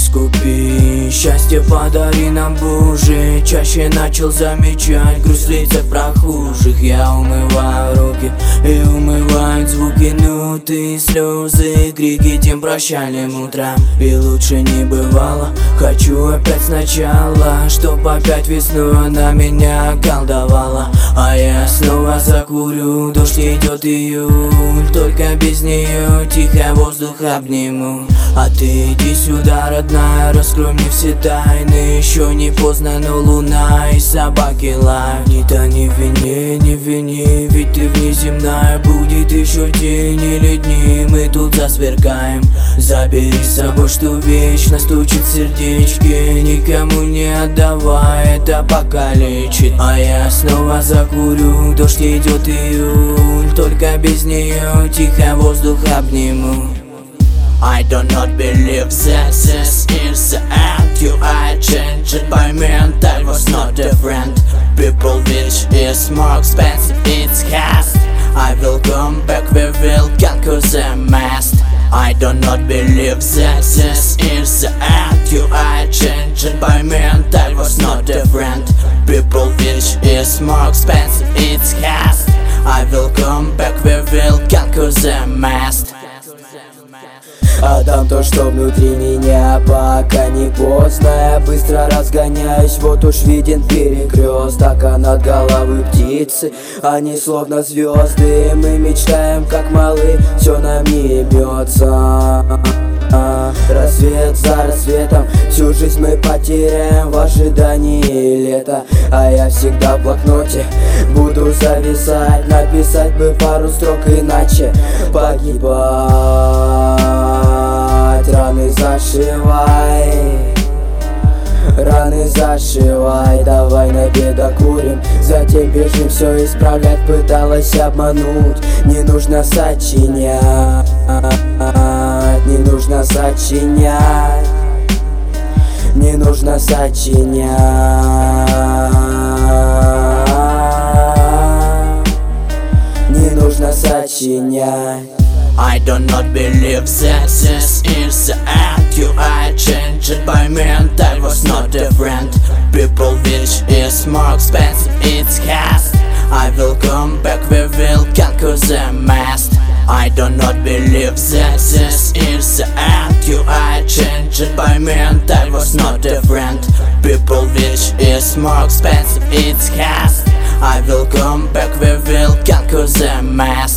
искупи. Счастье подари нам, Боже. Чаще начал замечать грусть в лицах прохожих. Я умываю руки и умывают звуки, ноты, слезы, крики тем прощальным утрам. И лучше не бывало, хочу опять сначала, чтоб опять весну на меня колдовала. А я снова закурю, дождь идет июль, только без нее тихо воздух обниму. А ты иди сюда, родная, раскрой мне все тайны. Еще не поздно, но луна и собаки лают. Не тони в вине, не вини, ведь ты внеземная. Будет еще день или дни, мы тут засверкаем. Забери с собой, что вечно стучит в сердечке. Никому не отдавай, это покалечит. А я снова закурю, дождь идет июль, только без нее тихо воздух обниму. I do not believe that this is the end. You are changed by me and I was not different. People which is more expensive, it's cast. I will come back, we will conquer the mast. I do not believe that this is the end. You are changed by me and I was not different. People which is more expensive, it's cast. I will come back, we will conquer the mast. Отдам то, что внутри меня, пока не поздно. Я быстро разгоняюсь, вот уж виден перекресток. А над головой птицы, они словно звезды. Мы мечтаем, как малы, все нам не имется. Рассвет за рассветом, всю жизнь мы потеряем в ожидании лета. А я всегда в блокноте буду зависать, написать бы пару строк, иначе погибать. Раны зашивай, раны зашивай. Давай на докурим, затем бежим все исправлять. Пыталась обмануть, не нужно сочинять, не нужно сочинять, не нужно сочинять, не нужно сочинять. I do not believe that this is the end. You are changed by me and I was not different. People which is more expensive, it's cast. I will come back, we will conquer the mast. I do not believe that this is the end. You are changed by me and I was not different. People which is more expensive, it's cast. I will come back, we will conquer the mast.